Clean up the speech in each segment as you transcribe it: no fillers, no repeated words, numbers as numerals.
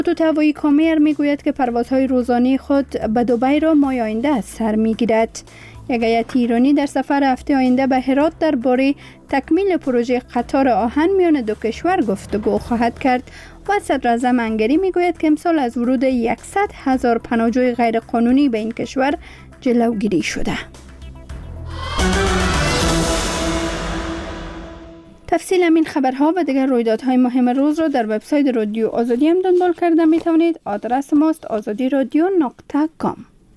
خطوط هوایی کامیر میگوید که پروازهای روزانه خود به دبی را ماه آینده از سر میگیرد. یک هیئت ایرانی در سفر هفته آینده به هرات درباره تکمیل پروژه قطار آهن میان دو کشور گفتگو خواهد کرد و صدراعظم هنگری میگوید که امسال از ورود 100,000 پناهجوی غیر قانونی به این کشور جلوگیری شده. تفصیل همین خبرها و دیگر رویدادهای مهم روز را در وبسایت رادیو آزادی هم دنبال کرده میتوانید. آدرس ماست azadiradio.com.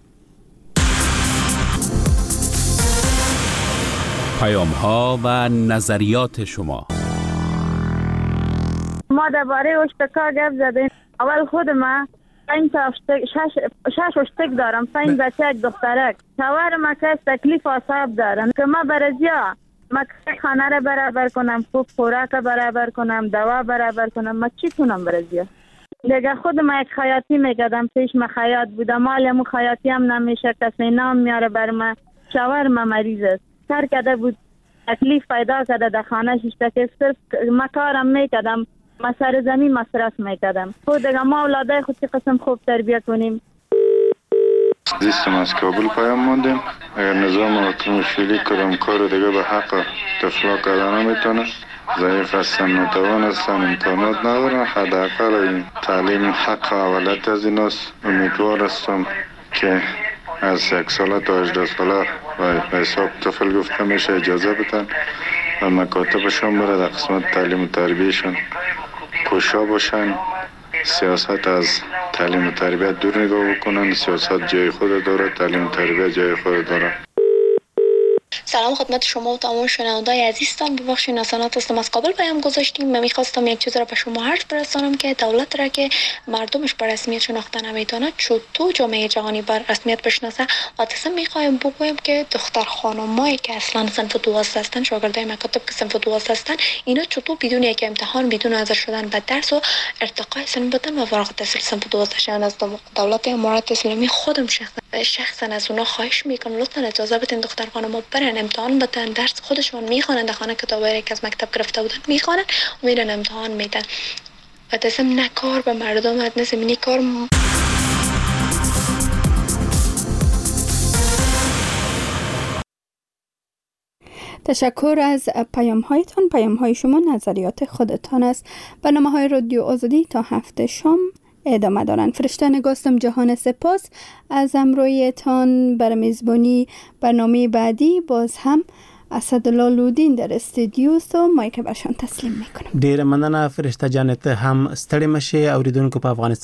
پیام‌ها و نظریات شما. ما درباره اشتکا گپ زدیم. اول خود ما 6 اشتک دارم، 5 بچه، یک دخترک. شوهر ما که تکلیف اعصاب دارن که ما برازیا ما خانه را برابر کنم، خوب خوراک برابر کنم، دوا برابر کنم، ما چی کنم برازیا؟ دیگه خود ما یک خیاطی میکردم، پیش ما خیاط بودم، مالمو خیاطی هم نمیشه، کسی نام میاره بر ما. شوهر ما مریض است، کار کرده بود، تکلیف پیدا کرده در خانه شیشته، صرف ما کارم میکردم، ما سر زمین مصرف میکردم. خود دیگه ما اولاده خود چی قسم خوب تربیت کنیم. زیستم از کابل پیام ماندیم. اگر نظام حکومت فعلی کدام کار دیگه به حق طفلا کردن نمیتونه، ضعیف هستن، ناتوان هستن، امکانات ندارن، حداقل این تعلیم حق اولت از ایناست. امیدوار هستم که از 1 ساله تا 18 ساله و حساب طفل گفته میشه اجازه بدن و مکاتبشون بره در قسمت تعلیم و تربیهشون کوشا باشن. سیاست از تعلیم و تربیت دور نگاه بکنن. سیاست جای خود داره، تعلیم و تربیت جای خود داره. سلام خدمت شما و تمام شنوندای عزیزتان. ببخشید ناسانات هستم، از کابل پیام گذاشتیم. من میخواستم یک چیز را به شما عرض برسانم که دولت را که مردمش بر رسمیت شناخته نمیتونه چطور جامعه جهانی بر رسمیت بشناسه و اصلا میخوایم بگویم که دختر خانمایی که اصلا صنف 12 هستن، شاگردای مکاتب که صنف 12 هستن، اینا چطور بدون یک امتحان، بدون حاضر شدن به درس و ارتقای سن بدن و فارغ التحصیل صنف 12 شدن. از دولت امارات اسلامی خودم شخصا از اونا خواهش میکنم لطفا اجازه بدین دختر خانم‌ها برن امتحان بدن، درس خودشون میخوانن، در خانه کتابایی که از مکتب گرفته بودن میخوانن و میرن امتحان میدن و دستم نه کار به مردم نه زمینی کار. تشکر از پیام‌هایتان. پیام‌های شما نظریات خودتان است. برنامه‌های رادیو آزادی تا هفته شام ادامه دارند. فرشته نگاستم جهان سپاس از همراهیتان. بر میزبانی برنامه بعدی باز هم اسدالله لودین در استودیو و مایک برشان تسلیم میکنم. ډیر مننه فرشته جانت. هم ستړي مشه اوریدونکو په افغانستان